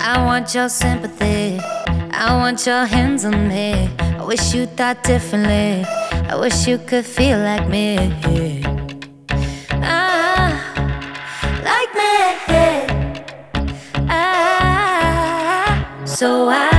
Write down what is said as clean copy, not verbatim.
I want your sympathy, I want your hands on me. I wish you thought differently, I wish you could feel like me. Ah, like me. Ah, so I